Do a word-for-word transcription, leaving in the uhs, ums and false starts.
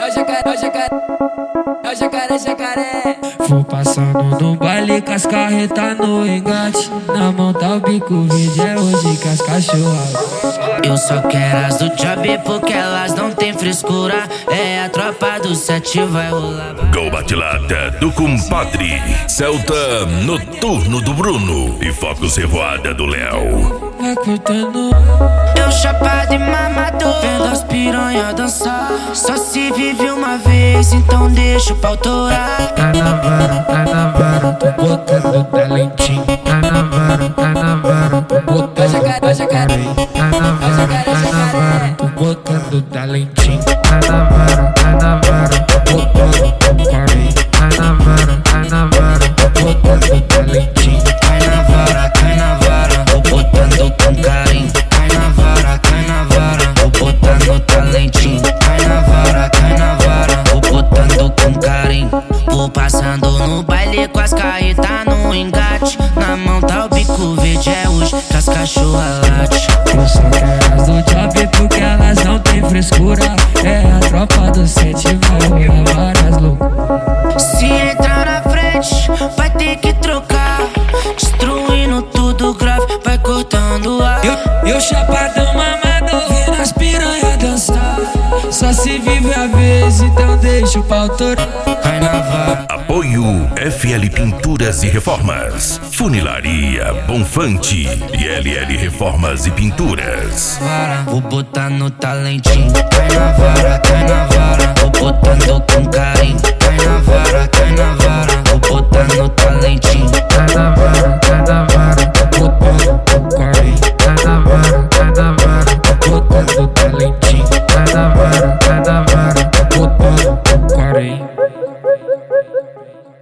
é o jacaré, é o jacaré, é o jacaré, jacaré. Vou passando no baile com as carretas no engate. Na mão tá o bico verde, é hoje com as cachorras. Eu só quero as do job porque elas não tem frescura. É a tropa do sete, vai rolar. Gol Batilada do compadre, Celta Noturno do Bruno e Focus Revoada do Léo. Vai cortando. Eu chapado e mamado, vendo as piranha dançar. Só se vive uma vez, então deixa o pau torar. Tá na vara, tá na vara, tô botando talentinho. Tá na vara, tá na vara, tô botando É o jacaré, é o jacaré, Tá na vara, jacaré, tá na jacaré. vara, tô botando talentinho. Tá na vara, tá na vara, tô botando talentinho. Tá na vara, tá na vara, tô botando talentinho. Cai na vara, cai na vara, tô botando com carinho. Cai na vara, cai na vara, tô botando talentinho. Cai na vara, cai na vara, tô botando com carinho. Vou passando no baile com as carretas no engate. Na mão tá o bico verde, é hoje que as cachorras late. Eu só quero as do job porque elas não tem frescura. É a tropa do sete, vai rolar várias loucuras. Se entrar na frente, vai ter que trocar. Destruindo tudo grave, vai cortando ar. Eu, eu chapadão mamador, vendo as piranha dançar. Só se vive a vez, então deixa o pau torar. Cai na vara. Apoio F L Pinturas e Reformas, Funilaria Bonfante e L L Reformas e Pinturas. Vara, vou botar no talentinho. Cai na vara, cai na vara, vou botando com carinho. Cai na vara, cai na vara, vou botar no talentinho. Tá na vara, tá na vara, tô botando com carinho. Tá na vara, tá na vara, tô botando talentinho. Tá na vara, tá na vara, tô botando com carinho.